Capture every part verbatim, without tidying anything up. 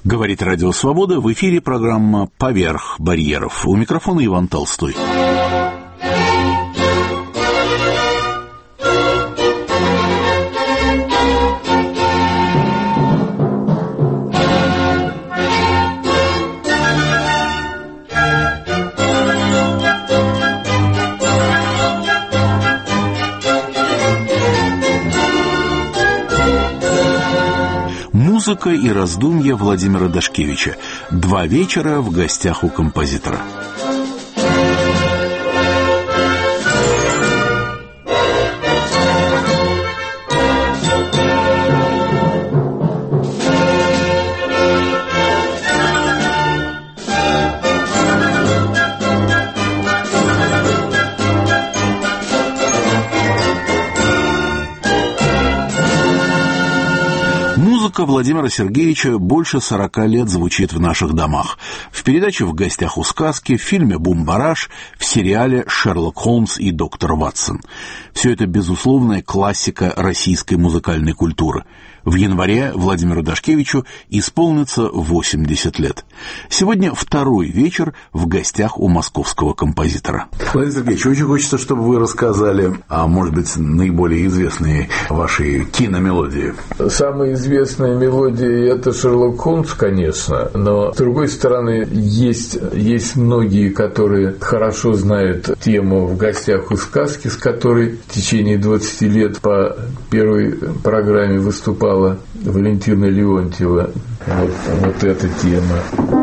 Говорит Радио Свобода, в эфире программа «Поверх барьеров». У микрофона Иван Толстой. Музыка и раздумья Владимира Дашкевича. Два вечера в гостях у композитора. Музыка Владимира Сергеевича больше сорока лет звучит в наших домах. В передаче «В гостях у сказки», в фильме «Бумбараш», в сериале «Шерлок Холмс и доктор Ватсон». Все это безусловная классика российской музыкальной культуры. В январе Владимиру Дашкевичу исполнится восемьдесят лет. Сегодня второй вечер в гостях у московского композитора. Владимир Сергеевич, очень хочется, чтобы вы рассказали о, может быть, наиболее известной вашей киномелодии. Самая известная мелодия – это «Шерлок Холмс», конечно, но, с другой стороны, есть, есть многие, которые хорошо знают тему «В гостях у сказки», с которой в течение двадцати лет по первой программе выступала Валентина Леонтьева. Вот, вот эта тема.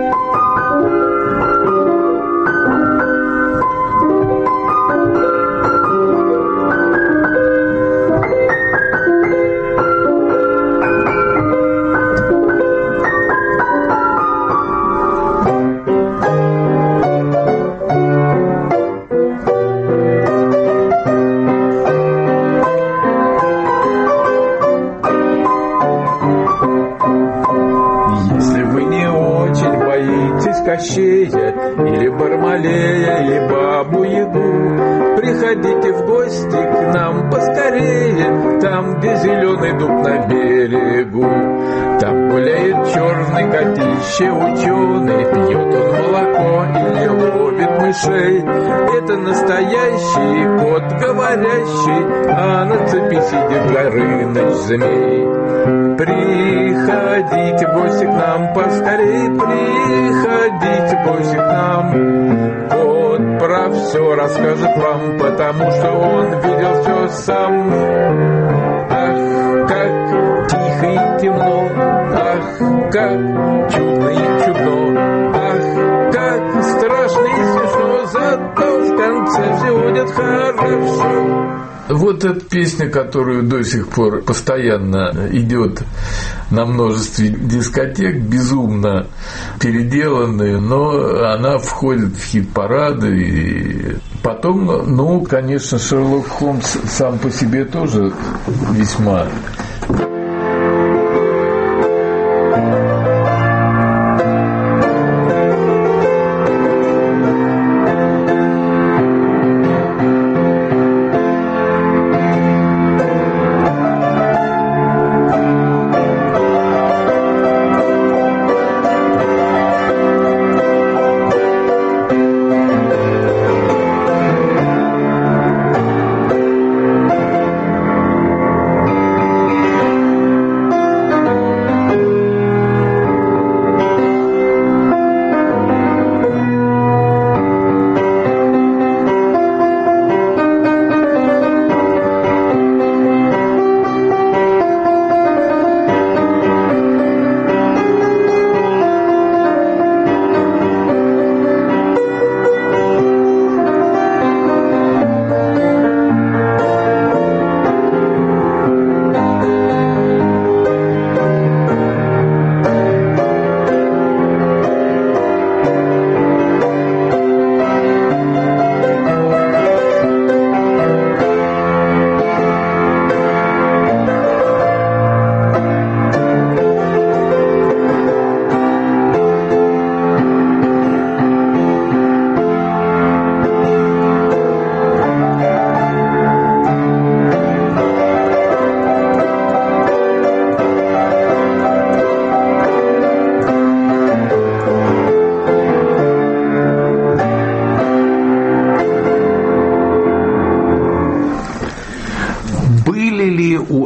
Или Бармалея, или Бабу-Ягу. Приходите в гости к нам поскорее, там, где зеленый дуб на берегу. Там гуляет черный котище ученый, пьет он молоко или ловит мышей. Это настоящий кот говорящий, а на цепи сидит Горыныч змей. Приходите в гости к нам поскорей, приходите в гости к нам. Кот про все расскажет вам, потому что он видел все сам. Ах, как тихо и темно, ах, как чудно и чудно, ах, как страшно и смешно, зато в конце все будет хорошо. Вот эта песня, которую до сих пор постоянно идет на множестве дискотек, безумно переделанная, но она входит в хит-парады. И потом, ну, конечно, Шерлок Холмс сам по себе тоже весьма...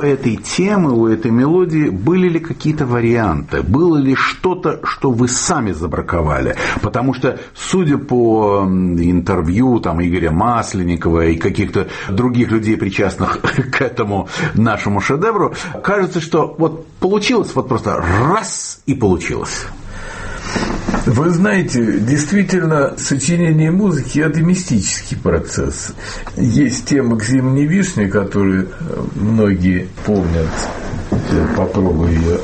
этой темы, у этой мелодии были ли какие-то варианты? Было ли что-то, что вы сами забраковали? Потому что, судя по интервью там, Игоря Масленникова и каких-то других людей, причастных к этому нашему шедевру, кажется, что вот получилось вот просто раз и получилось. Вы знаете, действительно, сочинение музыки – это мистический процесс. Есть тема «К зимней вишне», которую многие помнят. Я попробую ее.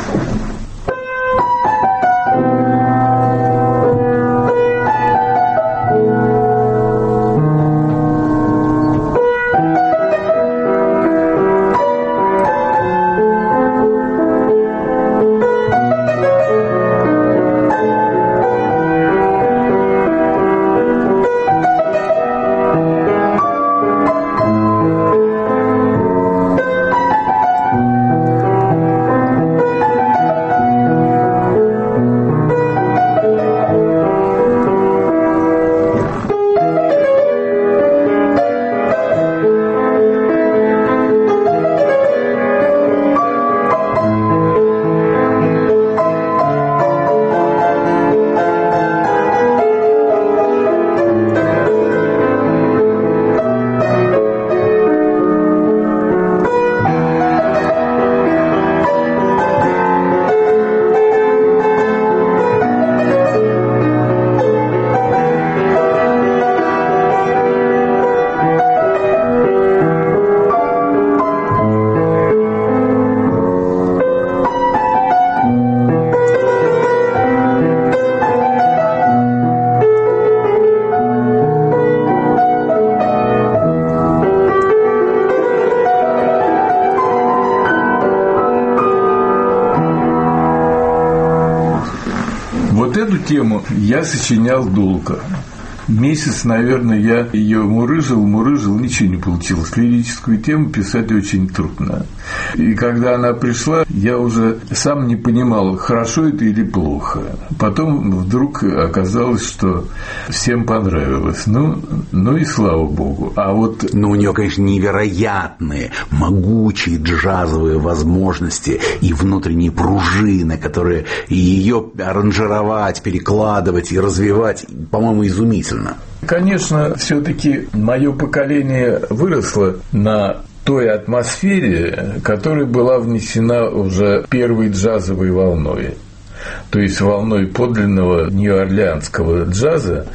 Эту тему я сочинял долго. Месяц, наверное, я ее мурыжил, мурыжил, ничего не получилось. Лирическую тему писать очень трудно. И когда она пришла, я уже сам не понимал, хорошо это или плохо. Потом вдруг оказалось, что всем понравилось. Ну, ну и слава богу. А вот... Ну, у нее, конечно, невероятные, могучие джазовые возможности и внутренние пружины, которые ее аранжировать, перекладывать и развивать, по-моему, изумительно. Конечно, все-таки мое поколение выросло на той атмосфере, которая была внесена уже первой джазовой волной, то есть волной подлинного нью-орлеанского джаза.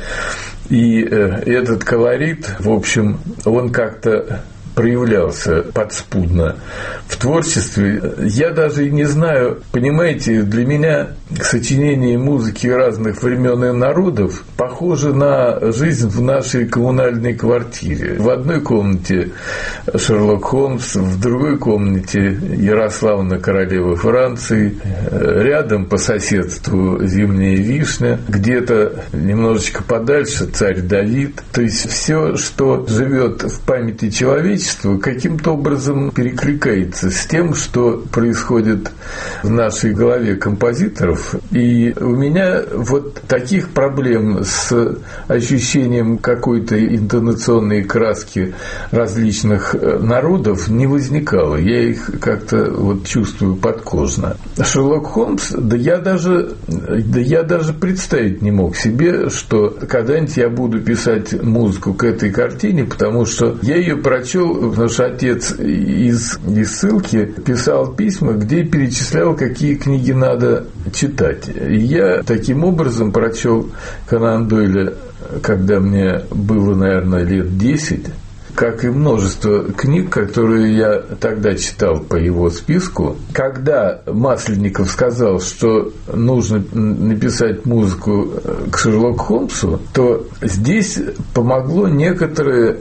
И этот колорит, в общем, он как-то проявлялся подспудно в творчестве. Я даже и не знаю, понимаете, для меня сочинение музыки разных времен и народов похоже на жизнь в нашей коммунальной квартире. В одной комнате Шерлок Холмс, в другой комнате Ярославна, королева Франции, рядом по соседству Зимняя вишня, где-то немножечко подальше царь Давид. То есть все, что живет в памяти человечества, каким-то образом перекликается с тем, что происходит в нашей голове композиторов. И у меня вот таких проблем с ощущением какой-то интонационной краски различных народов не возникало. Я их как-то вот чувствую подкожно. Шерлок Холмс, да я даже, да я даже представить не мог себе, что когда-нибудь я буду писать музыку к этой картине, потому что я ее прочел, потому что отец из, из ссылки писал письма, где перечислял, какие книги надо читать. И я таким образом прочел Конан Дойля, когда мне было, наверное, лет десять, как и множество книг, которые я тогда читал по его списку. Когда Масленников сказал, что нужно написать музыку к Шерлоку Холмсу, то здесь помогло некоторое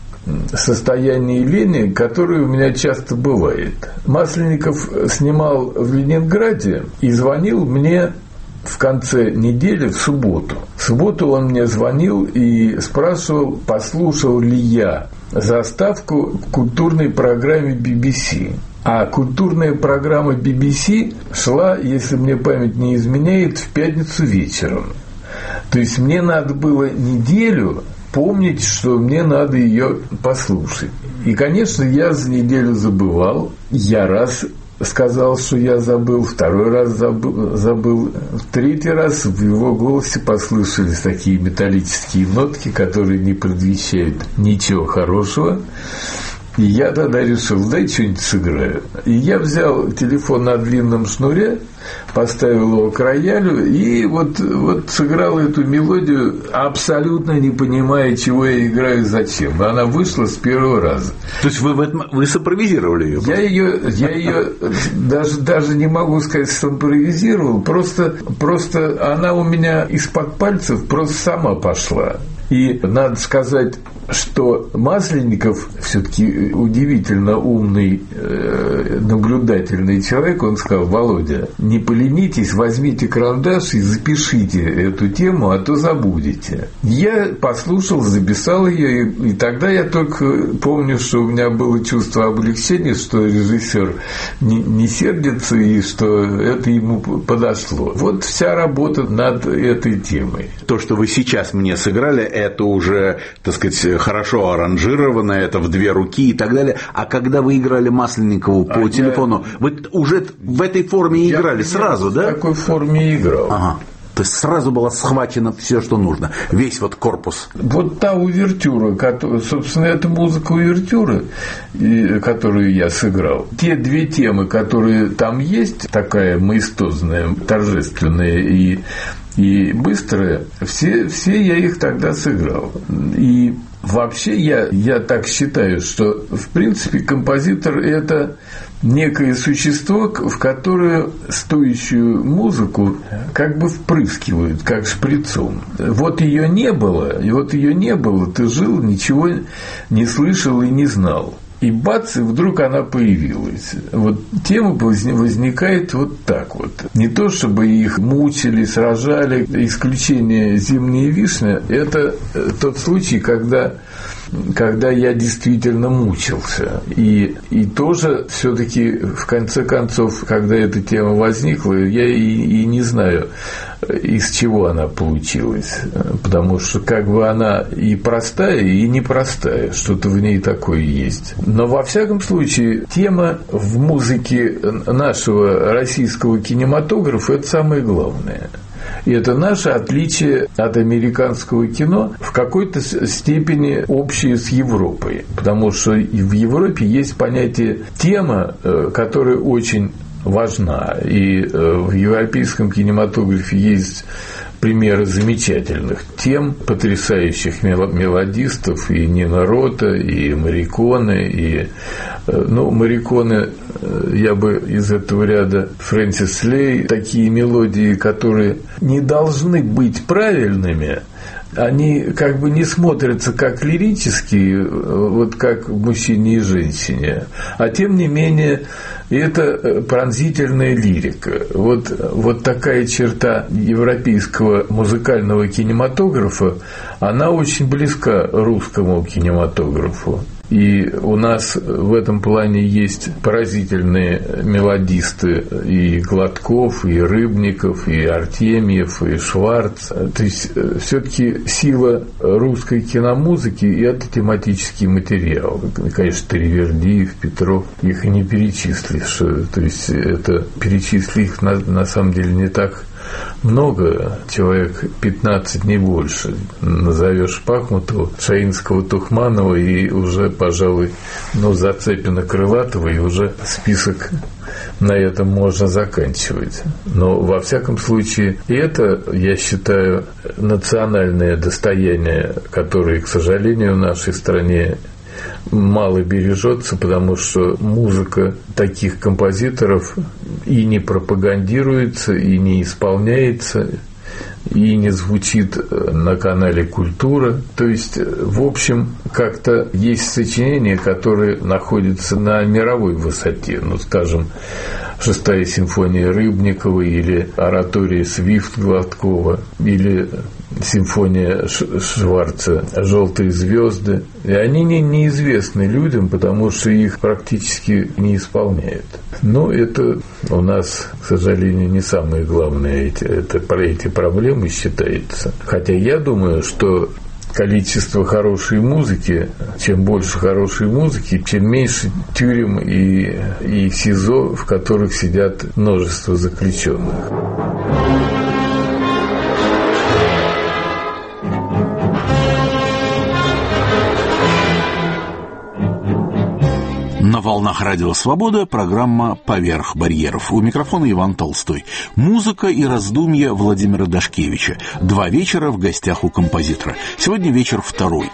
состояние лени, которое у меня часто бывает. Масленников снимал в Ленинграде и звонил мне в конце недели, в субботу. В субботу он мне звонил и спрашивал, послушал ли я заставку в культурной программе би би си. А культурная программа би би си шла, если мне память не изменяет, в пятницу вечером. То есть мне надо было неделю помнить, что мне надо ее послушать. И, конечно, я за неделю забывал. Я раз сказал, что я забыл, второй раз забыл, забыл. В третий раз в его голосе послышались такие металлические нотки, которые не предвещают ничего хорошего. И я тогда решил, дай что-нибудь сыграю. И я взял телефон на длинном шнуре, поставил его к роялю и вот, вот сыграл эту мелодию, абсолютно не понимая, чего я играю и зачем. Она вышла с первого раза. То есть вы, в этом, вы симпровизировали ее? Я ее, я ее даже, даже не могу сказать, что импровизировал, просто, просто она у меня из-под пальцев просто сама пошла. И надо сказать, что Масленников все-таки удивительно умный, наблюдательный человек. Он сказал: Володя, не поленитесь, возьмите карандаш и запишите эту тему, а то забудете. Я послушал, записал ее, и, и тогда я только помню, что у меня было чувство облегчения, что режиссер не, не сердится и что это ему подошло. Вот вся работа над этой темой. То, что вы сейчас мне сыграли, это уже, так сказать, хорошо аранжировано, это в две руки и так далее. А когда вы играли Масленникову по а телефону, я... вы уже в этой форме я играли сразу, да? В такой форме играл. Ага. То есть сразу было схвачено все, что нужно. Весь вот корпус. Вот та увертюра, которая, собственно, это музыка увертюры, которую я сыграл. Те две темы, которые там есть, такая маэстозная, торжественная и, и быстрая, все, все я их тогда сыграл. И вообще я, я так считаю, что в принципе композитор – это некое существо, в которое стоящую музыку как бы впрыскивают, как шприцом. Вот ее не было, и вот ее не было, ты жил, ничего не слышал и не знал. И бац, и вдруг она появилась. Вот тема возникает вот так вот. Не то, чтобы их мучили, сражали. Исключение «Зимняя вишня» – это тот случай, когда, когда я действительно мучился. И, и тоже все-таки, в конце концов, когда эта тема возникла, я и, и не знаю, из чего она получилась. Потому что как бы она и простая, и непростая. Что-то в ней такое есть. Но во всяком случае, тема в музыке нашего российского кинематографа – это самое главное. И это наше отличие от американского кино в какой-то степени общее с Европой. Потому что в Европе есть понятие «тема», которая очень важна. И в европейском кинематографе есть примеры замечательных тем, потрясающих мелодистов, и Нино Рота, и Морриконе, и, ну, Морриконе, я бы из этого ряда Фрэнсис Лей, такие мелодии, которые не должны быть правильными, они как бы не смотрятся как лирические, вот как в «Мужчине и женщине», а тем не менее это пронзительная лирика. Вот, вот такая черта европейского музыкального кинематографа, она очень близка русскому кинематографу. И у нас в этом плане есть поразительные мелодисты и Гладков, и Рыбников, и Артемьев, и Шварц. То есть все-таки сила русской киномузыки – это тематический материал. Конечно, Таривердиев, Петров, их и не перечислишь. То есть это перечислить их на, на самом деле не так много, человек пятнадцать, не больше. Назовешь Пахмутова, Шаинского, Тухманова, и уже, пожалуй, ну, Зацепина, Крылатова, и уже список на этом можно заканчивать. Но, во всяком случае, это, я считаю, национальное достояние, которое, к сожалению, в нашей стране мало бережется, потому что музыка таких композиторов и не пропагандируется, и не исполняется, и не звучит на канале «Культура». То есть, в общем, как-то есть сочинения, которые находятся на мировой высоте. Ну, скажем, «Шестая симфония» Рыбникова, или «Оратория Свифт» Гладкова, или симфония Шварца «Желтые звезды». И они не, неизвестны людям, потому что их практически не исполняют. Но это у нас, к сожалению, не самые главные эти, это, эти проблемы считается. Хотя я думаю, что количество хорошей музыки. Чем больше хорошей музыки, тем меньше тюрем и, и СИЗО, в которых сидят множество заключенных. На волнах Радио Свобода программа «Поверх барьеров». У микрофона Иван Толстой. Музыка и раздумья Владимира Дашкевича. Два вечера в гостях у композитора. Сегодня вечер второй.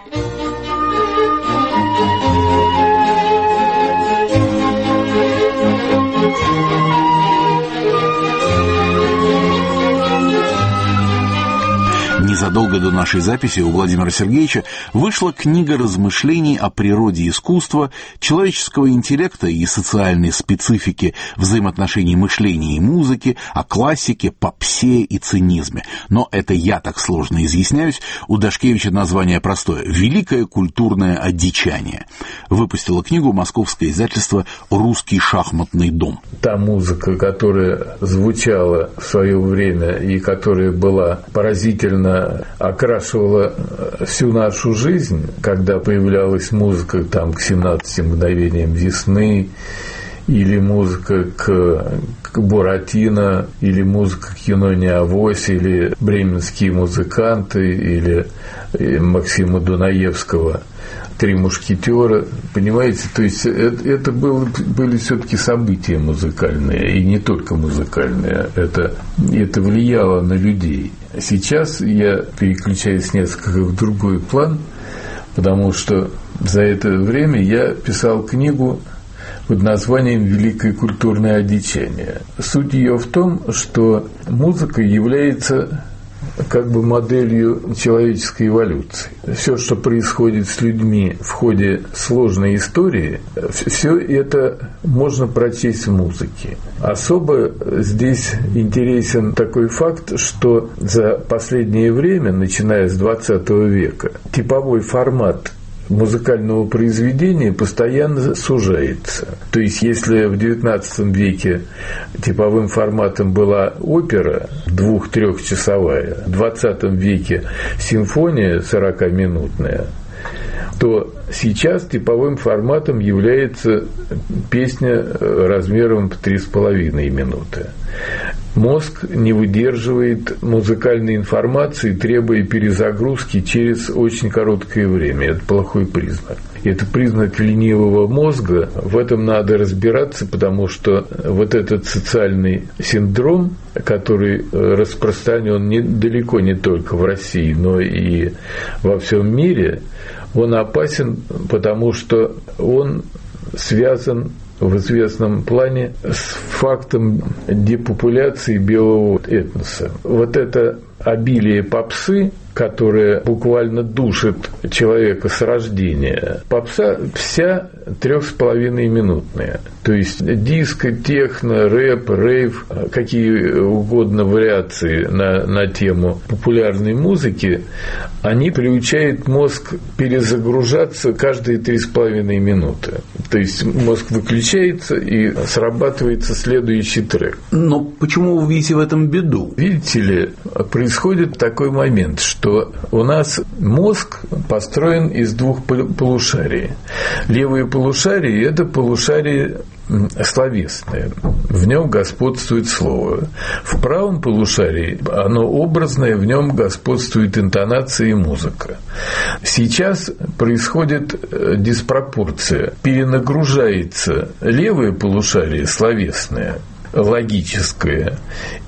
Незадолго до нашей записи у Владимира Сергеевича вышла книга размышлений о природе искусства, человеческого интеллекта и социальной специфики взаимоотношений мышления и музыки, о классике, попсе и цинизме. Но это я так сложно изъясняюсь. У Дашкевича название простое – «Великое культурное одичание». Выпустила книгу московское издательство «Русский шахматный дом». Та музыка, которая звучала в свое время и которая была поразительно окрашивала всю нашу жизнь, когда появлялась музыка там, к семнадцати мгновениям весны, или музыка к, к Буратино, или музыка к Юноне Авось, или бременские музыканты, или Максима Дунаевского «Три мушкетера». Понимаете, то есть это, это было, были все-таки события музыкальные, и не только музыкальные. Это, это влияло на людей. Сейчас я переключаюсь несколько в другой план, потому что за это время я писал книгу под названием «Великое культурное одичание». Суть ее в том, что музыка является как бы моделью человеческой эволюции. Все, что происходит с людьми в ходе сложной истории, все это можно прочесть в музыке. Особо здесь интересен такой факт, что за последнее время, начиная с двадцатого века, типовой формат музыкального произведения постоянно сужается. То есть, если в девятнадцатом веке типовым форматом была опера двух-трехчасовая, в двадцатом веке симфония сорокаминутная, то сейчас типовым форматом является песня размером в три с половиной минуты. Мозг не выдерживает музыкальной информации, требуя перезагрузки через очень короткое время. Это плохой признак. Это признак ленивого мозга. В этом надо разбираться, потому что вот этот социальный синдром, который распространен не, далеко не только в России, но и во всем мире, он опасен, потому что он связан в известном плане с фактом депопуляции белого этноса. Вот это обилие попсы, которое буквально душит человека с рождения. Попса вся трех с половиной минутная. То есть диско, техно, рэп, рейв, какие угодно вариации на, на тему популярной музыки, они приучают мозг перезагружаться каждые три с половиной минуты. То есть мозг выключается и срабатывается следующий трек. Но почему вы видите в этом беду? Видите ли, происходит такой момент, что у нас мозг построен из двух полушарий. Левое полушарие – это полушарие словесное. В нем господствует слово. В правом полушарии оно образное, в нем господствует интонация и музыка. Сейчас происходит диспропорция. Перенагружается левое полушарие словесное, логическое,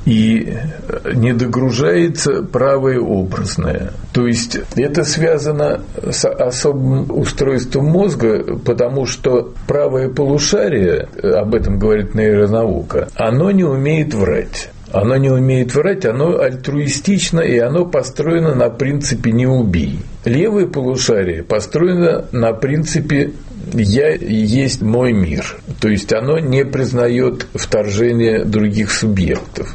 и не догружается правое образное. То есть это связано с особым устройством мозга, потому что правое полушарие, об этом говорит нейронаука, оно не умеет врать. Оно не умеет врать, оно альтруистично, и оно построено на принципе «не убий». Левое полушарие построено на принципе «я есть мой мир». То есть оно не признает вторжение других субъектов.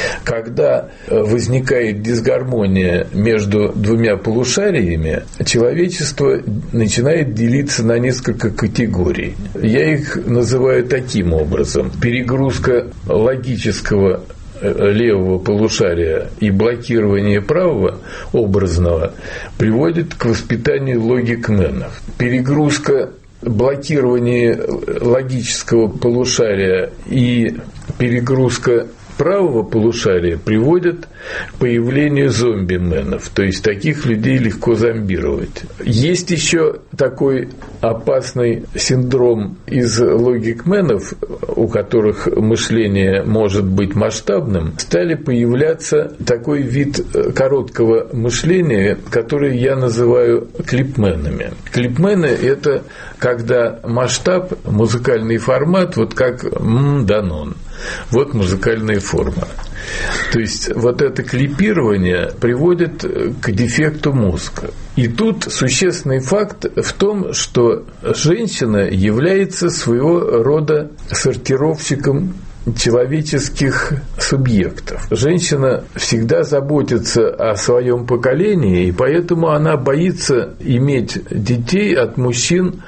Когда возникает дисгармония между двумя полушариями, человечество начинает делиться на несколько категорий. Я их называю таким образом. Перегрузка логического левого полушария и блокирование правого образного приводит к воспитанию логикменов. Перегрузка блокирование логического полушария и перегрузка правого полушария приводят к появлению зомби-менов, то есть таких людей легко зомбировать. Есть еще такой опасный синдром из логикменов, у которых мышление может быть масштабным, стали появляться такой вид короткого мышления, который я называю клипменами. Клипмены – это когда масштаб, музыкальный формат, вот как м-данон. Вот музыкальная форма. То есть вот это клипирование приводит к дефекту мозга. И тут существенный факт в том, что женщина является своего рода сортировщиком человеческих субъектов. Женщина всегда заботится о своем поколении, и поэтому она боится иметь детей от мужчин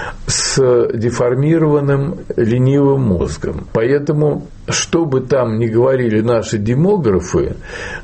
с деформированным ленивым мозгом. Поэтому, что бы там ни говорили наши демографы,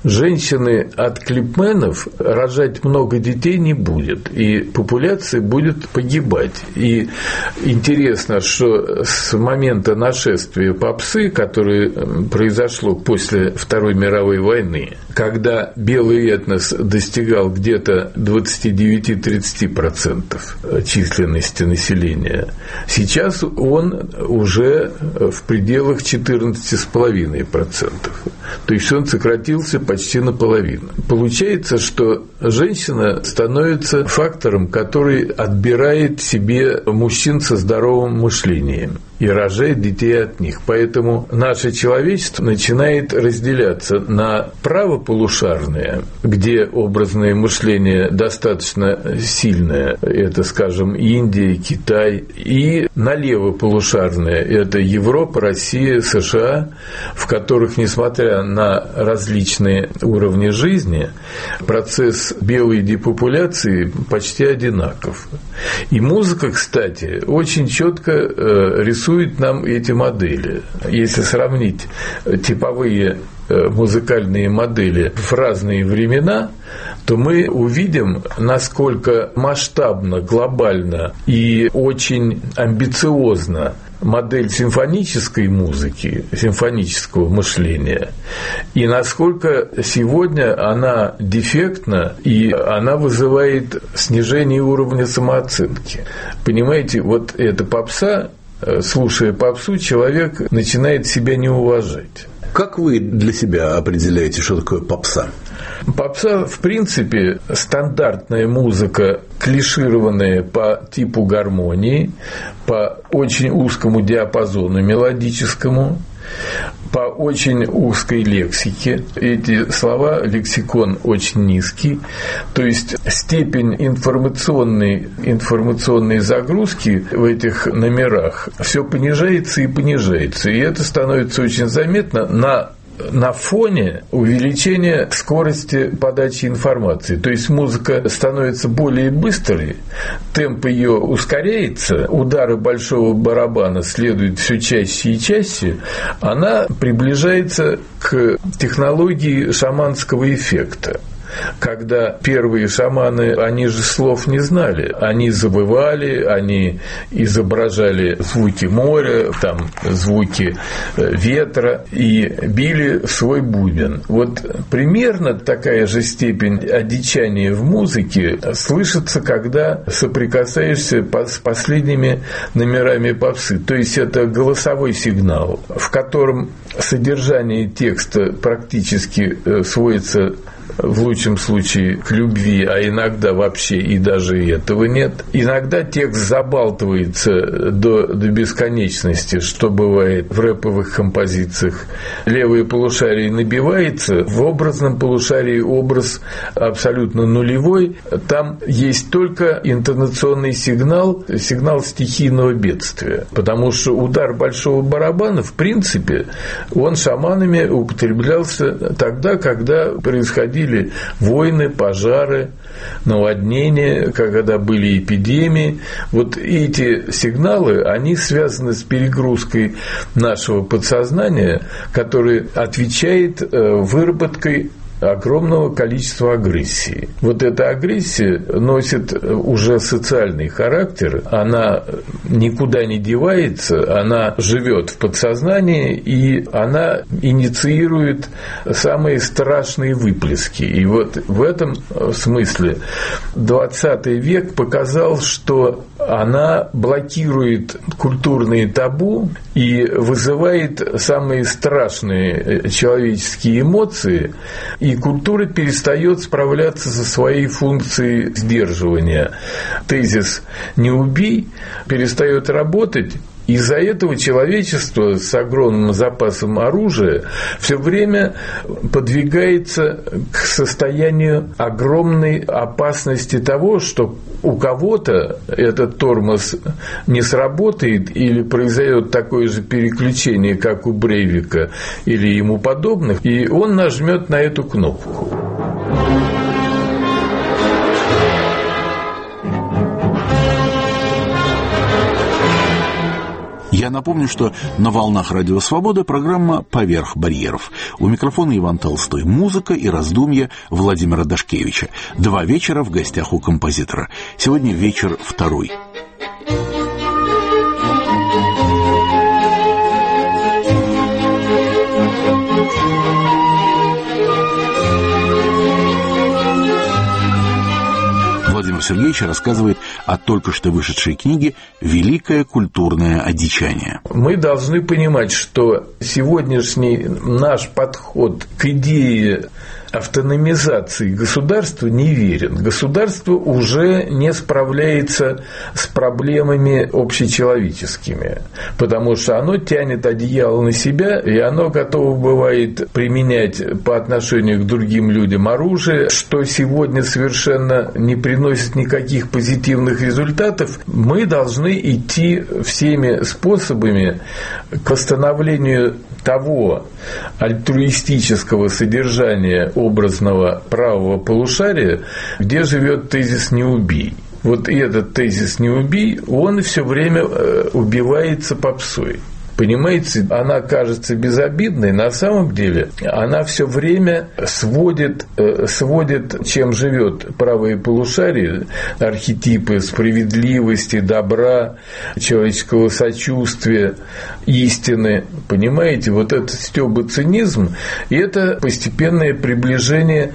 женщины от клипменов рожать много детей не будет, и популяция будет погибать. И интересно, что с момента нашествия попсы, которое произошло после Второй мировой войны, когда белый этнос достигал где-то двадцать девять - тридцать процентов численности населения, сейчас он уже в пределах четырнадцать целых пять десятых процента. То есть он сократился почти наполовину. Получается, что женщина становится фактором, который отбирает себе мужчин со здоровым мышлением и рожает детей от них. Поэтому наше человечество начинает разделяться на правополушарное, где образное мышление достаточно сильное, это, скажем, Индия, Китай, и на левополушарное, это Европа, Россия, США, в которых, несмотря на различные уровни жизни, процесс белой депопуляции почти одинаков. И музыка, кстати, очень четко рисует нам эти модели. Если сравнить типовые музыкальные модели в разные времена, то мы увидим, насколько масштабно, глобально и очень амбициозно модель симфонической музыки, симфонического мышления, и насколько сегодня она дефектна, и она вызывает снижение уровня самооценки. Понимаете, вот эта попса, слушая попсу, человек начинает себя не уважать. Как вы для себя определяете, что такое попса? Попса, в принципе, стандартная музыка, клишированная по типу гармонии, по очень узкому диапазону мелодическому, по очень узкой лексике. Эти слова, лексикон очень низкий, то есть степень информационной, информационной загрузки в этих номерах все понижается и понижается. И это становится очень заметно на на фоне увеличения скорости подачи информации. То есть музыка становится более быстрой, темп ее ускоряется, удары большого барабана следуют все чаще и чаще, она приближается к технологии шаманского эффекта. Когда первые шаманы, они же слов не знали, они завывали, они изображали звуки моря, там, звуки ветра и били в свой бубен. Вот примерно такая же степень одичания в музыке слышится, когда соприкасаешься с последними номерами попсы. То есть это голосовой сигнал, в котором содержание текста практически сводится в лучшем случае к любви, а иногда вообще и даже этого нет. Иногда текст забалтывается до, до бесконечности, что бывает в рэповых композициях. Левое полушарие набивается, в образном полушарии образ абсолютно нулевой. Там есть только интонационный сигнал, сигнал стихийного бедствия. Потому что удар большого барабана, в принципе, он шаманами употреблялся тогда, когда происходили происходили войны, пожары, наводнения, когда были эпидемии. Вот эти сигналы, они связаны с перегрузкой нашего подсознания, который отвечает выработкой огромного количества агрессии. Вот эта агрессия носит уже социальный характер, она никуда не девается, она живет в подсознании, и она инициирует самые страшные выплески. И вот в этом смысле двадцатый век показал, что она блокирует культурные табу и вызывает самые страшные человеческие эмоции, и культура перестает справляться со своей функцией сдерживания. Тезис «не убий» перестает работать. Из-за этого человечество с огромным запасом оружия все время подвигается к состоянию огромной опасности того, что у кого-то этот тормоз не сработает или произойдет такое же переключение, как у Брейвика или ему подобных, и он нажмет на эту кнопку. Я напомню, что на волнах Радио Свобода программа «Поверх барьеров». У микрофона Иван Толстой. Музыка и раздумья Владимира Дашкевича. Два вечера в гостях у композитора. Сегодня вечер второй. Владимир Сергеевич рассказывает о только что вышедшей книге «Великое культурное одичание». Мы должны понимать, что сегодняшний наш подход к идее автономизации государства неверен. Государство уже не справляется с проблемами общечеловеческими, потому что оно тянет одеяло на себя, и оно готово бывает применять по отношению к другим людям оружие, что сегодня совершенно не приносит никаких позитивных результатов. Мы должны идти всеми способами к восстановлению того альтруистического содержания образного правого полушария, где живет тезис «не убий». Вот этот тезис «не убий», он все время убивается попсой. Понимаете, она кажется безобидной, на самом деле она все время сводит, сводит, чем живет правое полушарие, архетипы справедливости, добра, человеческого сочувствия, истины. Понимаете, вот этот стёбоцинизм, и это постепенное приближение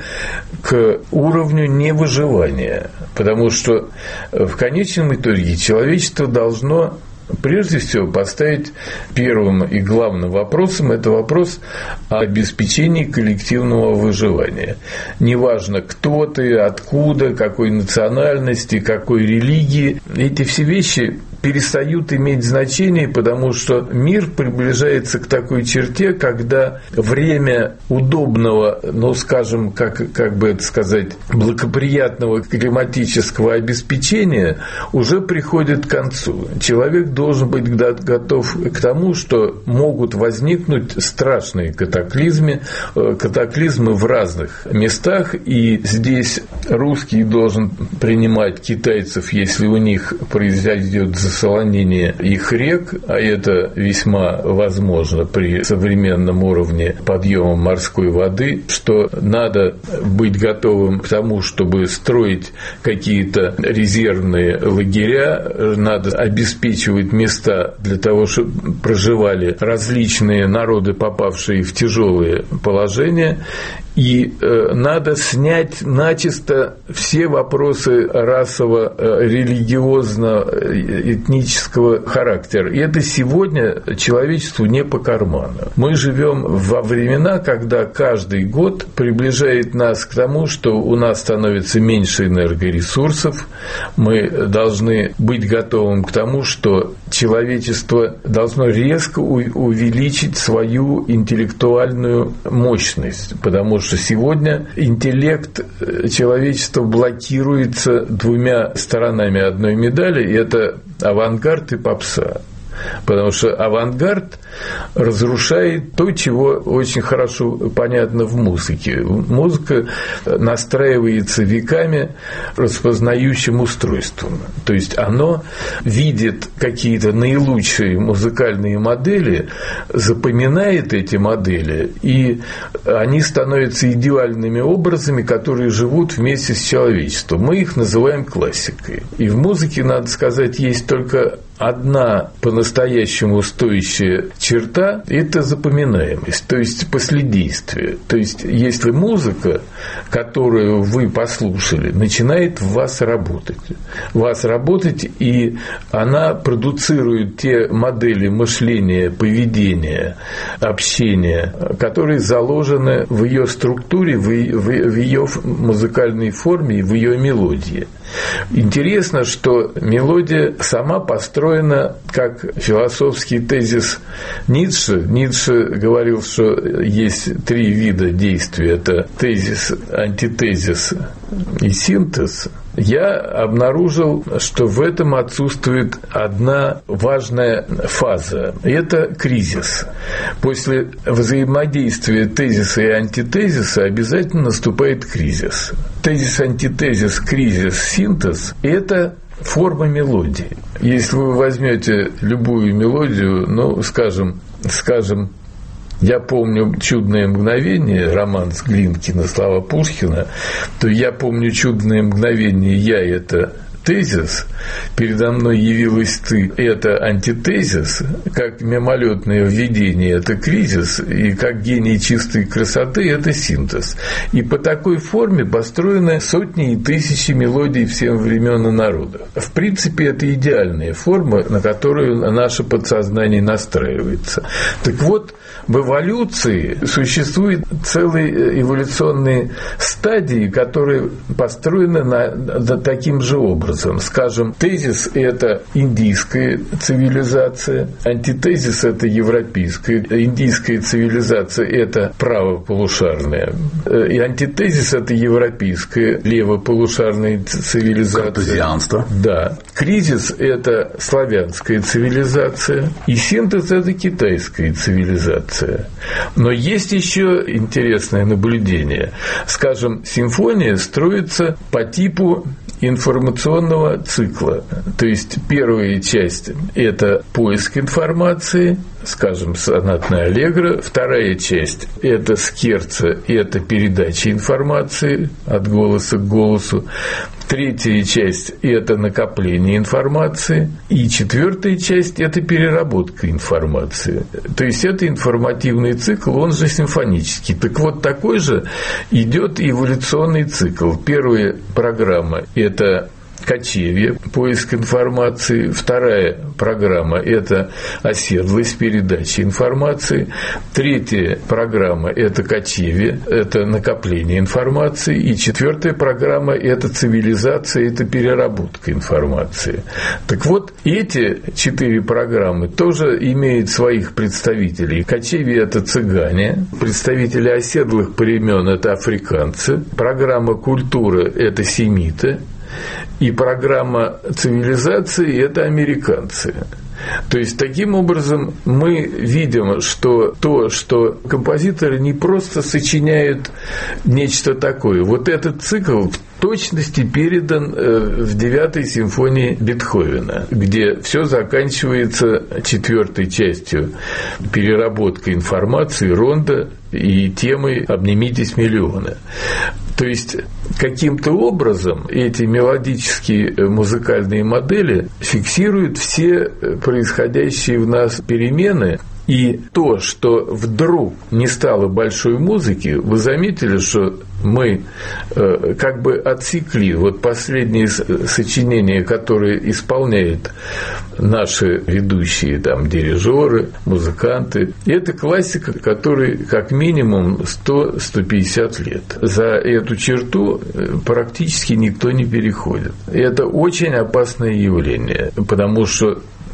к уровню невыживания, потому что в конечном итоге человечество должно прежде всего поставить первым и главным вопросом это вопрос о обеспечении коллективного выживания. Неважно, кто ты, откуда, какой национальности, какой религии, эти все вещи перестают иметь значение, потому что мир приближается к такой черте, когда время удобного, ну, скажем, как, как бы это сказать, благоприятного климатического обеспечения уже приходит к концу. Человек должен быть готов к тому, что могут возникнуть страшные катаклизмы, катаклизмы в разных местах, и здесь русский должен принимать китайцев, если у них произойдет засолонение их рек, а это весьма возможно при современном уровне подъема морской воды, что надо быть готовым к тому, чтобы строить какие-то резервные лагеря, надо обеспечивать места для того, чтобы проживали различные народы, попавшие в тяжелые положения. И э, надо снять начисто все вопросы расово-религиозно-этнического характера. И это сегодня человечеству не по карману. Мы живем во времена, когда каждый год приближает нас к тому, что у нас становится меньше энергоресурсов. Мы должны быть готовым к тому, что человечество должно резко увеличить свою интеллектуальную мощность, потому что сегодня интеллект человечества блокируется двумя сторонами одной медали, и это авангард и попса. Потому что авангард разрушает то, чего очень хорошо понятно в музыке. Музыка настраивается веками распознающим устройством. То есть оно видит какие-то наилучшие музыкальные модели, запоминает эти модели, и они становятся идеальными образами, которые живут вместе с человечеством. Мы их называем классикой. И в музыке, надо сказать, есть только одна по-настоящему стоящая черта – это запоминаемость, то есть последействие. То есть, если музыка, которую вы послушали, начинает в вас работать, в вас работать, и она продуцирует те модели мышления, поведения, общения, которые заложены в ее структуре, в ее музыкальной форме и в ее мелодии. Интересно, что мелодия сама построена как философский тезис Ницше. Ницше говорил, что есть три вида действий. Это тезис, антитезис и синтез. Я обнаружил, что в этом отсутствует одна важная фаза. Это кризис. После взаимодействия тезиса и антитезиса обязательно наступает кризис. Тезис, антитезис, кризис, синтез – это форма мелодии. Если вы возьмете любую мелодию, ну, скажем, скажем, я помню «Чудное мгновение», роман с Глинки на слова Пушкина, то я помню «Чудное мгновение», я – это тезис, передо мной явилась ты – это антитезис, как мимолетное введение – это кризис, и как гений чистой красоты – это синтез. И по такой форме построены сотни и тысячи мелодий всем времен и народов. В принципе, это идеальная форма, на которую наше подсознание настраивается. Так вот, в эволюции существуют целые эволюционные стадии, которые построены на, на таким же образом. Скажем, тезис – это индийская цивилизация, антитезис – это европейская, индийская цивилизация – это правополушарная, и антитезис – это европейская, левополушарная цивилизация. Картезианство. Да. Кризис – это славянская цивилизация, и синтез – это китайская цивилизация. Но есть еще интересное наблюдение. Скажем, симфония строится по типу информационного цикла. То есть первая часть – это поиск информации, скажем, сонатная аллегро. Вторая часть – это скерцо, это передача информации от голоса к голосу. Третья часть – это накопление информации. И четвертая часть – это переработка информации. То есть, это информативный цикл, он же симфонический. Так вот, такой же идет эволюционный цикл. Первая программа – это кочевье, поиск информации. Вторая программа – это оседлость, передача информации. Третья программа – это кочевье, это накопление информации. И четвертая программа – это цивилизация, это переработка информации. Так вот, эти четыре программы тоже имеют своих представителей. Кочевье – это цыгане, представители оседлых племен – это африканцы, программа культуры – это семиты, и программа цивилизации – это американцы. То есть, таким образом, мы видим, что то, что композиторы не просто сочиняют нечто такое. Вот этот цикл в точности передан в девятой симфонии Бетховена, где все заканчивается четвертой частью переработкой информации, ронда и темой «Обнимитесь, миллионы». То есть, каким-то образом эти мелодические музыкальные модели фиксируют все происходящие в нас перемены. И то, что вдруг не стало большой музыки, вы заметили, что мы э, как бы отсекли вот последние сочинения, которые исполняют наши ведущие там дирижеры, музыканты. И это классика, которой как минимум сто - сто пятьдесят лет. За эту черту практически никто не переходит. И это очень опасное явление, потому что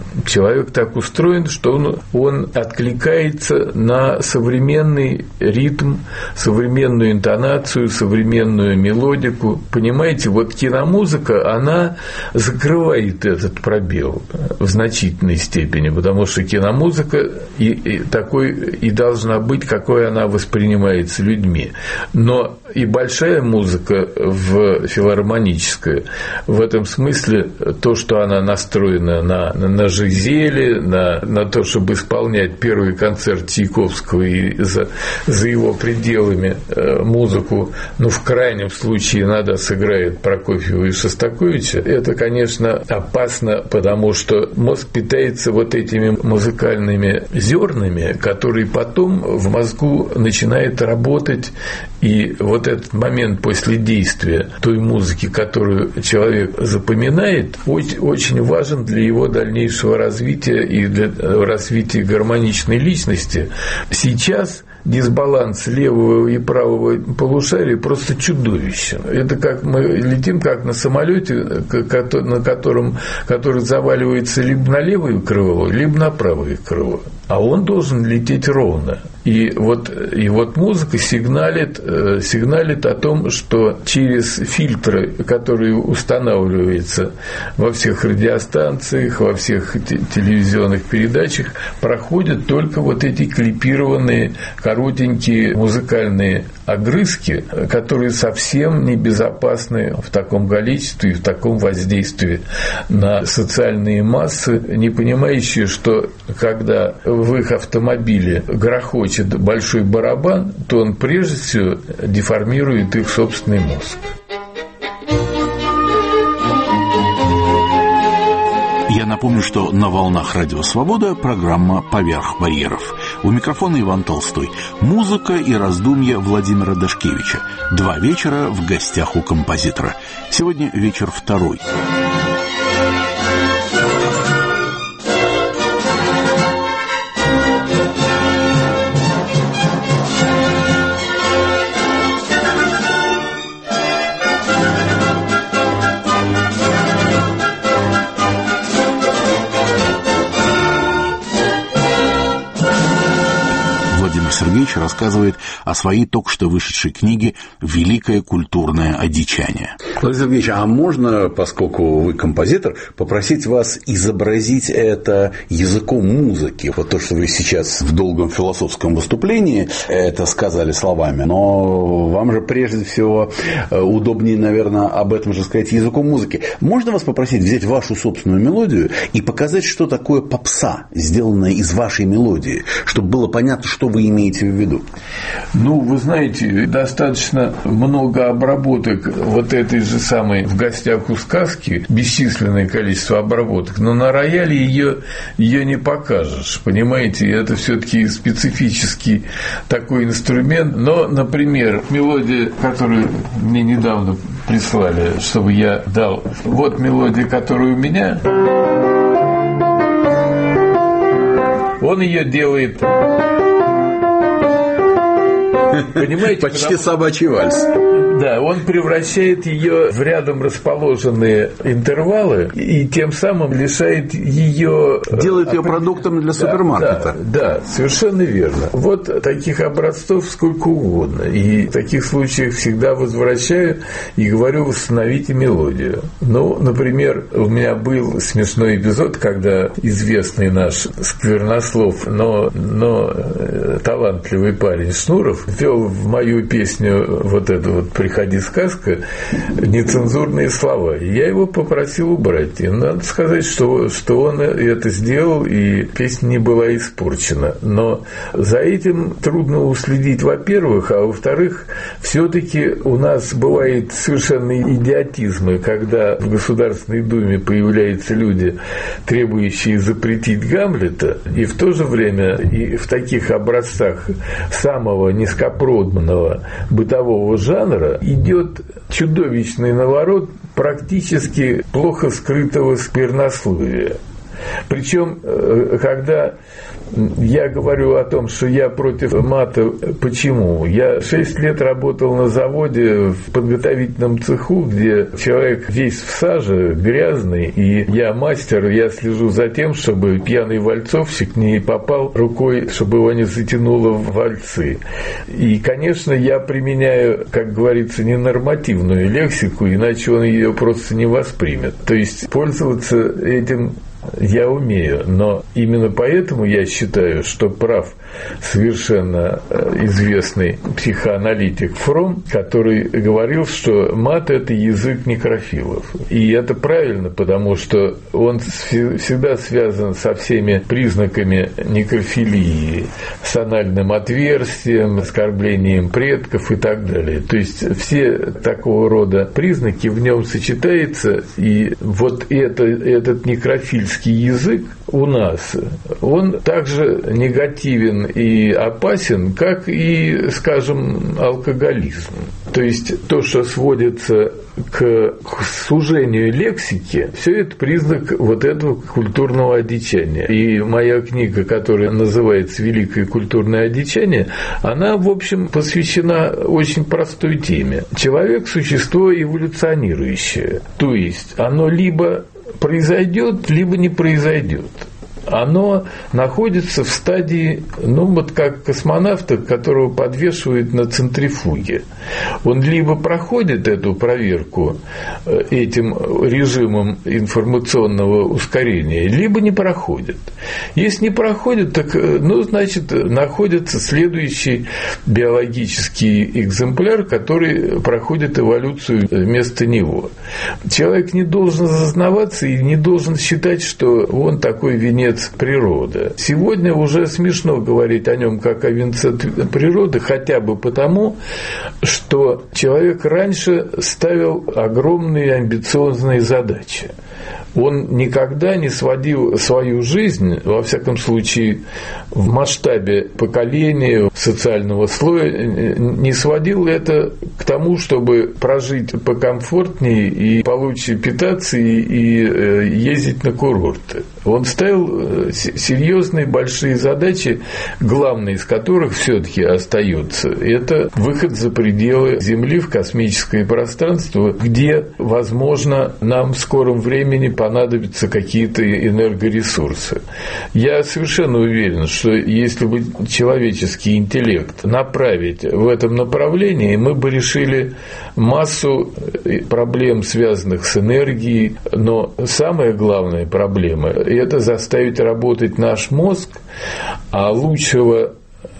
Человек так устроен, что он, он откликается на современный ритм, современную интонацию, современную мелодику. Понимаете, вот киномузыка, она закрывает этот пробел в значительной степени, потому что киномузыка и, и такой и должна быть, какой она воспринимается людьми. Но и большая музыка в филармоническая, в этом смысле то, что она настроена на, на Жизели, на, на то, чтобы исполнять первый концерт Чайковского и за, за его пределами музыку, ну, в крайнем случае, иногда сыграет Прокофьева и Шостаковича, это, конечно, опасно, потому что мозг питается вот этими музыкальными зернами, которые потом в мозгу начинают работать, и вот этот момент после действия той музыки, которую человек запоминает, очень, очень важен для его дальнейшего развития и для развития гармоничной личности. Сейчас дисбаланс левого и правого полушария просто чудовищен. Это как мы летим как на самолете, на котором, который заваливается либо на левое крыло, либо на правое крыло. А он должен лететь ровно. И вот, и вот музыка сигналит, сигналит о том, что через фильтры, которые устанавливаются во всех радиостанциях, во всех телевизионных передачах, проходят только вот эти клипированные коротенькие музыкальные огрызки, которые совсем небезопасны в таком количестве и в таком воздействии на социальные массы, не понимающие, что когда в их автомобиле грохочет большой барабан, то он прежде всего деформирует их собственный мозг. Я напомню, что на волнах Радио Свобода программа «Поверх барьеров». У микрофона Иван Толстой. Музыка и раздумья Владимира Дашкевича. Два вечера в гостях у композитора. Сегодня вечер второй. Сергеевич рассказывает о своей только что вышедшей книге «Великое культурное одичание». Владимир Сергеевич, а можно, поскольку вы композитор, попросить вас изобразить это языком музыки? Вот то, что вы сейчас в долгом философском выступлении это сказали словами, но вам же прежде всего удобнее, наверное, об этом же сказать языком музыки. Можно вас попросить взять вашу собственную мелодию и показать, что такое попса, сделанная из вашей мелодии, чтобы было понятно, что вы имеете в виду? Ну, вы знаете, достаточно много обработок вот этой же самой «В гостях у сказки», бесчисленное количество обработок, но на рояле ее, ее не покажешь, понимаете, это все-таки специфический такой инструмент. Но, например, мелодия, которую мне недавно прислали, чтобы я дал, вот мелодия, которая у меня, он ее делает... Понимаете, почти собачий вальс. Да, он превращает ее в рядом расположенные интервалы и тем самым лишает ее... Делает ее продуктом для да, супермаркета. Да, да, совершенно верно. Вот таких образцов сколько угодно. И в таких случаях всегда возвращаю и говорю: восстановите мелодию. Ну, например, у меня был смешной эпизод, когда известный наш сквернослов, но, но талантливый парень Шнуров ввел в мою песню вот эту вот «Приходи, сказка» нецензурные слова. И я его попросил убрать. И надо сказать, что, что он это сделал, и песня не была испорчена. Но за этим трудно уследить, во-первых, а во-вторых, все-таки у нас бывают совершенно идиотизмы, когда в Государственной Думе появляются люди, требующие запретить Гамлета, и в то же время и в таких образцах самого низкопроданного бытового жанра идет чудовищный наворот практически плохо скрытого сквернословия. Причем, когда Я говорю о том, что я против мата. Почему? Я шесть лет работал на заводе в подготовительном цеху, где человек весь в саже, грязный, и я мастер, я слежу за тем, чтобы пьяный вальцовщик не попал рукой, чтобы его не затянуло в вальцы. И, конечно, я применяю, как говорится, ненормативную лексику, иначе он ее просто не воспримет. То есть пользоваться этим я умею, но именно поэтому я считаю, что прав совершенно известный психоаналитик Фром, который говорил, что мат – это язык некрофилов. И это правильно, потому что он всегда связан со всеми признаками некрофилии, с анальным отверстием, оскорблением предков и так далее. То есть все такого рода признаки в нем сочетаются, и вот это, этот некрофильский язык у нас, он также негативен и опасен, как и, скажем, алкоголизм. То есть то, что сводится к сужению лексики, все это признак вот этого культурного одичания. И моя книга, которая называется «Великое культурное одичание», она, в общем, посвящена очень простой теме. Человек – существо эволюционирующее. То есть оно либо произойдет, либо не произойдет. Оно находится в стадии, ну, вот как космонавта, которого подвешивают на центрифуге. Он либо проходит эту проверку этим режимом информационного ускорения, либо не проходит. Если не проходит, так, ну, значит, находится следующий биологический экземпляр, который проходит эволюцию вместо него. Человек не должен зазнаваться и не должен считать, что он такой венец природы. Сегодня уже смешно говорить о нем как о венце природы, хотя бы потому, что человек раньше ставил огромные амбициозные задачи. Он никогда не сводил свою жизнь, во всяком случае, в масштабе поколения, социального слоя, не сводил это к тому, чтобы прожить покомфортнее и получше питаться и ездить на курорты. Он ставил серьезные большие задачи, главной из которых все-таки остается это выход за пределы Земли в космическое пространство, где, возможно, нам в скором времени понадобятся какие-то энергоресурсы. Я совершенно уверен, что если бы человеческий интеллект направить в этом направлении, мы бы решили массу проблем, связанных с энергией, но самая главная проблема – это заставить работать наш мозг, а лучшего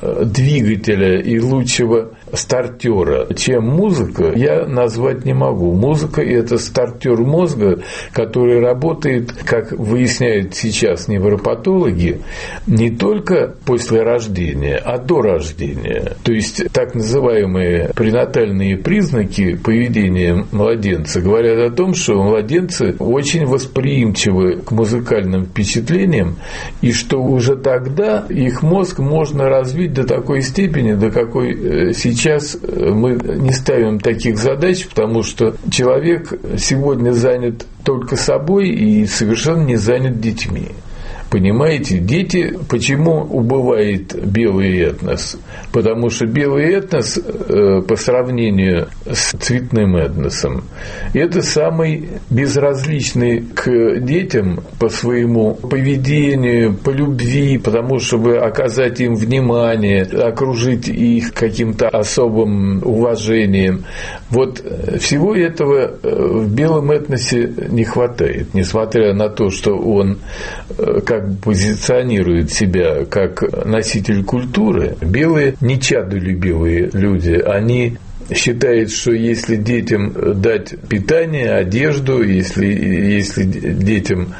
двигателя и лучшего стартера, чем музыка, я назвать не могу. Музыка – это стартер мозга, который работает, как выясняют сейчас невропатологи, не только после рождения, а до рождения. То есть так называемые пренатальные признаки поведения младенца говорят о том, что младенцы очень восприимчивы к музыкальным впечатлениям, и что уже тогда их мозг можно развить до такой степени, до какой сейчас Сейчас мы не ставим таких задач, потому что человек сегодня занят только собой и совершенно не занят детьми. Понимаете, дети, почему убывает белый этнос? Потому что белый этнос э, по сравнению с цветным этносом это самый безразличный к детям по своему поведению, по любви, потому чтобы оказать им внимание, окружить их каким-то особым уважением. Вот всего этого в белом этносе не хватает, несмотря на то, что он как бы позиционирует себя как носитель культуры. Белые, не чадолюбивые люди, они считают, что если детям дать питание, одежду, если, если детям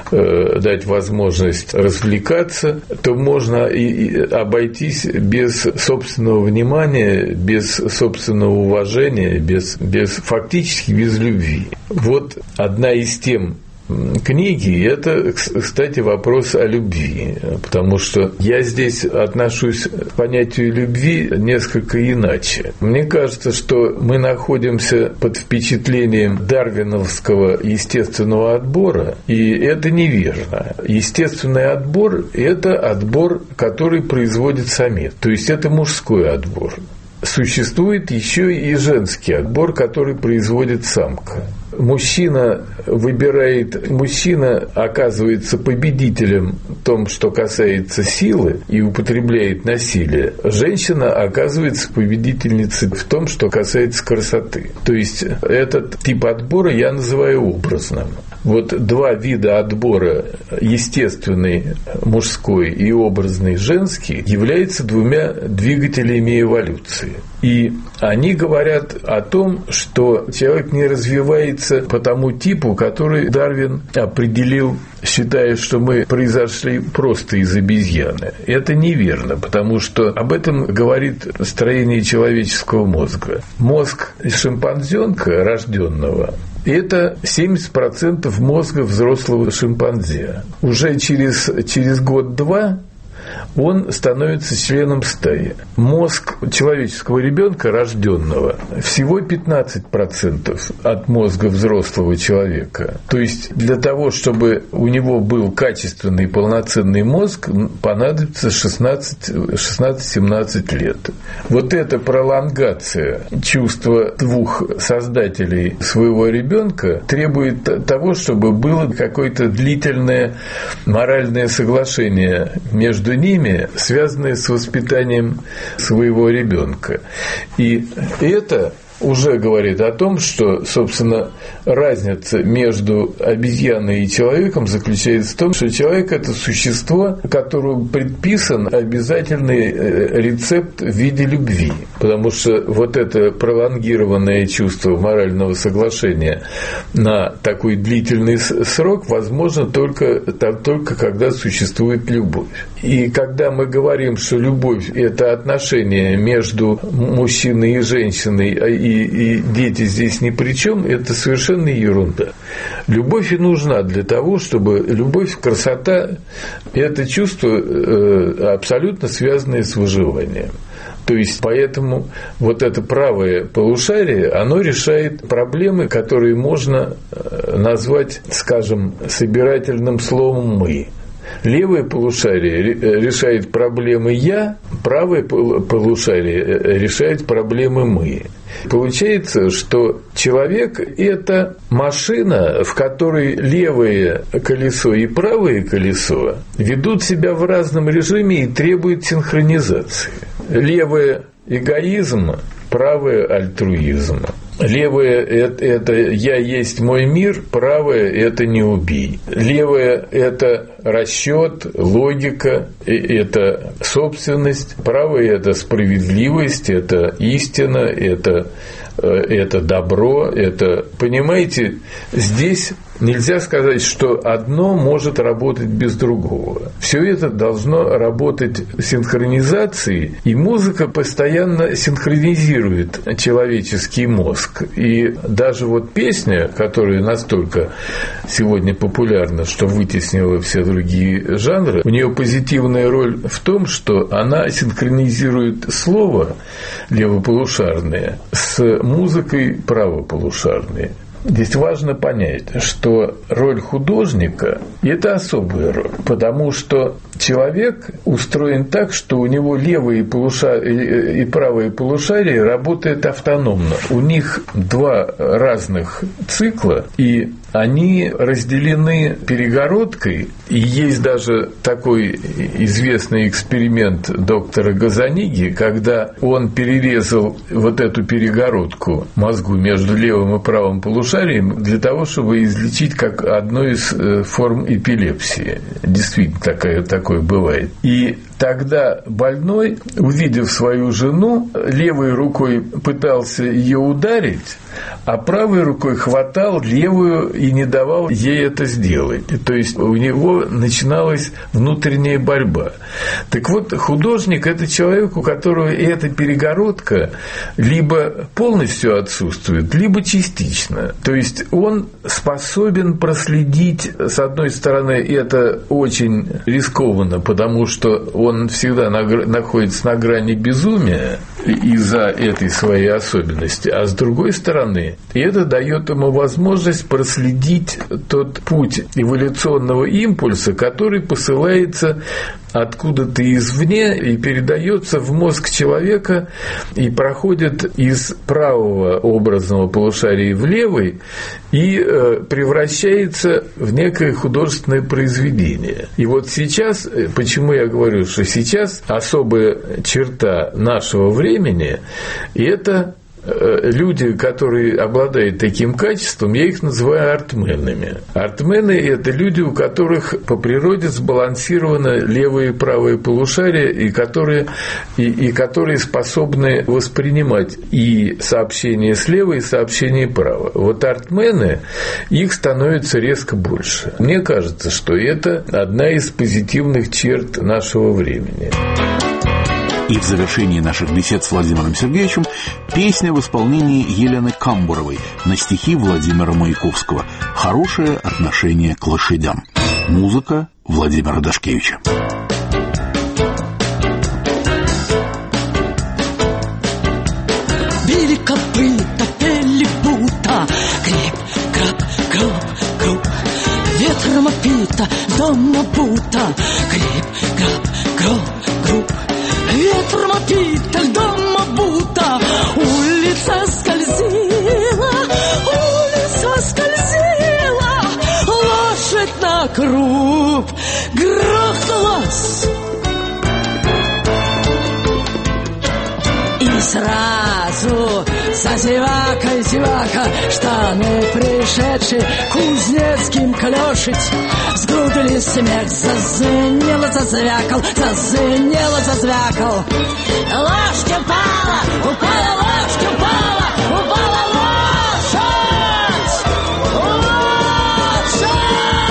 э, дать возможность развлекаться, то можно и, и обойтись без собственного внимания, без собственного уважения, без, без, фактически без любви. Вот одна из тем, книги, это, кстати, вопрос о любви, потому что я здесь отношусь к понятию любви несколько иначе. Мне кажется, что мы находимся под впечатлением дарвиновского естественного отбора, и это неверно. Естественный отбор – это отбор, который производит самец, то есть это мужской отбор. Существует еще и женский отбор, который производит самка. Мужчина выбирает, мужчина оказывается победителем в том, что касается силы, и употребляет насилие. Женщина оказывается победительницей в том, что касается красоты. То есть этот тип отбора я называю образным. Вот два вида отбора, естественный мужской и образный женский, являются двумя двигателями эволюции. И они говорят о том, что человек не развивается по тому типу, который Дарвин определил, считая, что мы произошли просто из обезьяны. Это неверно, потому что об этом говорит строение человеческого мозга. Мозг шимпанзенка, рожденного, это семьдесят процентов мозга взрослого шимпанзе. Уже через, через год-два он становится членом стаи. Мозг человеческого ребенка, рожденного, всего пятнадцать процентов от мозга взрослого человека. То есть для того, чтобы у него был качественный полноценный мозг, понадобится шестнадцать-семнадцать лет. Вот эта пролонгация чувства двух создателей своего ребенка требует того, чтобы было какое-то длительное моральное соглашение между ними, связанные с воспитанием своего ребенка. И это уже говорит о том, что, собственно, разница между обезьяной и человеком заключается в том, что человек – это существо, которому предписан обязательный рецепт в виде любви. Потому что вот это пролонгированное чувство морального соглашения на такой длительный срок возможно только, только когда существует любовь. И когда мы говорим, что любовь – это отношение между мужчиной и женщиной, и И, и дети здесь ни при чем, это совершенно ерунда. Любовь и нужна для того, чтобы любовь, красота – это чувство э, абсолютно связанное с выживанием. То есть, поэтому вот это правое полушарие, оно решает проблемы, которые можно назвать, скажем, собирательным словом «мы». Левое полушарие решает проблемы «я», правое полушарие решает проблемы «мы». Получается, что человек – это машина, в которой левое колесо и правое колесо ведут себя в разном режиме и требуют синхронизации. Левое – эгоизм, правое – альтруизм. Левое – это «я есть мой мир», правое – это «не убий». Левое – это расчет, логика, это собственность. Правое – это справедливость, это истина, это, это добро. Это, понимаете, здесь нельзя сказать, что одно может работать без другого. Все это должно работать синхронизацией, и музыка постоянно синхронизирует человеческий мозг. И даже вот песня, которая настолько сегодня популярна, что вытеснила все другие жанры, у нее позитивная роль в том, что она синхронизирует слово левополушарное с музыкой правополушарной. Здесь важно понять, что роль художника – это особая роль, потому что человек устроен так, что у него левое полушарие и правое полушарие работают автономно. У них два разных цикла, и они разделены перегородкой, и есть даже такой известный эксперимент доктора Газаниги, когда он перерезал вот эту перегородку мозгу между левым и правым полушарием для того, чтобы излечить как одну из форм эпилепсии. Действительно, такое, такое бывает. И Тогда больной, увидев свою жену, левой рукой пытался ее ударить, а правой рукой хватал левую и не давал ей это сделать. То есть у него начиналась внутренняя борьба. Так вот, художник – это человек, у которого эта перегородка либо полностью отсутствует, либо частично. То есть он способен проследить, с одной стороны, это очень рискованно, потому что он всегда находится на грани безумия из-за этой своей особенности, а с другой стороны, это дает ему возможность проследить тот путь эволюционного импульса, который посылается откуда-то извне и передается в мозг человека и проходит из правого образного полушария в левый и превращается в некое художественное произведение. И вот сейчас, почему я говорю, что сейчас особая черта нашего времени – это люди, которые обладают таким качеством, я их называю артменами. Артмены – это люди, у которых по природе сбалансировано левое и правое полушарие, и которые, и, и которые способны воспринимать и сообщения слева, и сообщения справа. Вот артмены, их становится резко больше. Мне кажется, что это одна из позитивных черт нашего времени. И в завершении наших бесед с Владимиром Сергеевичем песня в исполнении Елены Камбуровой на стихи Владимира Маяковского «Хорошее отношение к лошадям». Музыка Владимира Дашкевича. Били копыта, пели бута, креп, крап, кроп, кроп. Ветром опита, дом набута, креп, крап, кроп, кроп. Ветром опита, льдом обута, улица скользила, улица скользила, лошадь на круп грохнулась. И сразу за зевакой зевака штаны пришедшие кузнецким клешить сгрудились смех, зазвенело, зазвякал, зазвенело, зазвякал. Ложка упала, упала, ложка упала, упала лошадь, лошадь.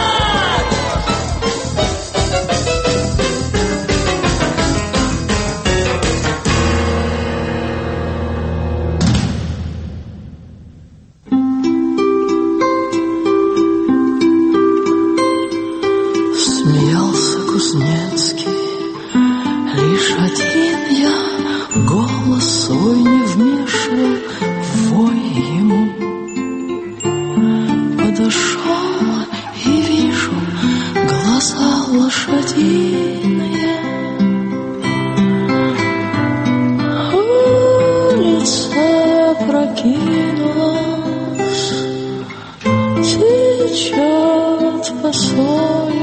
Смеялся Кузнецкий, лишь один я голос свой не вмешивал в вой ему. Подошел и вижу глаза лошадиные. Улица прокинулась, течет по слою.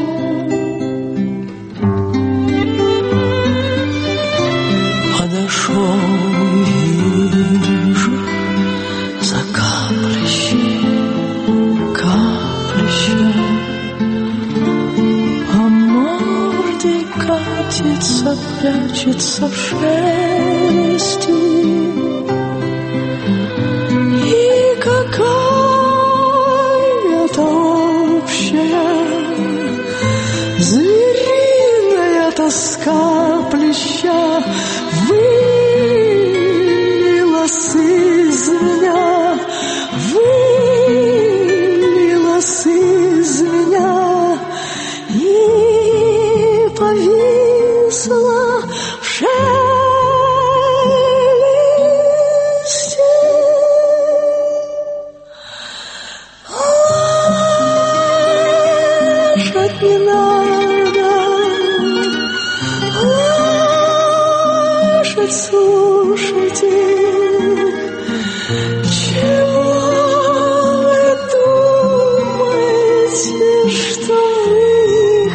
Вижу за каплищи, каплища, по морде катится, прячется в шерсти. И какая-то общая звериная тоска плеща вылилась из меня, вылилась из меня и повисла в шелесте. Лошадь не надо, лошадь, слушайте, чего вы думаете, что вы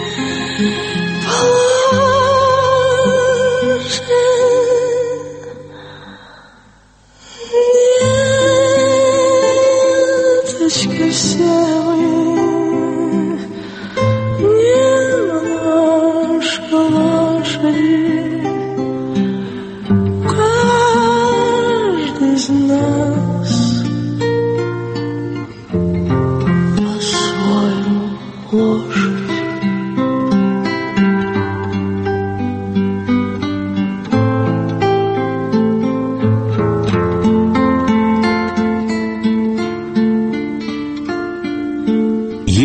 положите? Деточки все вы немножко ваши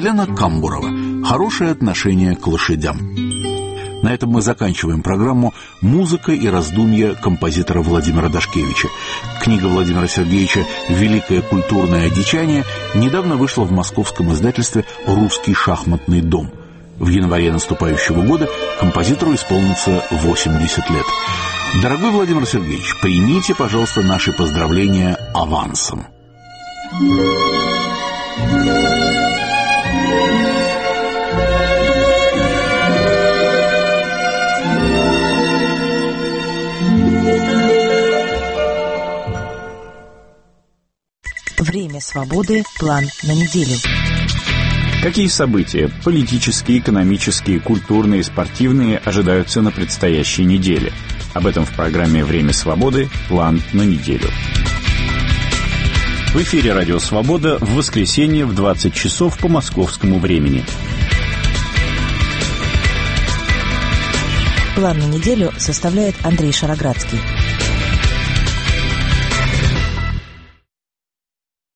Елена Камбурова. Хорошее отношение к лошадям. На этом мы заканчиваем программу «Музыка и раздумья» композитора Владимира Дашкевича. Книга Владимира Сергеевича «Великое культурное одичание» недавно вышла в московском издательстве «Русский шахматный дом». В январе наступающего года композитору исполнится восемьдесят лет. Дорогой Владимир Сергеевич, примите, пожалуйста, наши поздравления авансом. Время свободы. План на неделю. Какие события – политические, экономические, культурные, спортивные – ожидаются на предстоящей неделе? Об этом в программе «Время свободы. План на неделю». В эфире «Радио Свобода» в воскресенье в двадцать часов по московскому времени. План на неделю составляет Андрей Шароградский.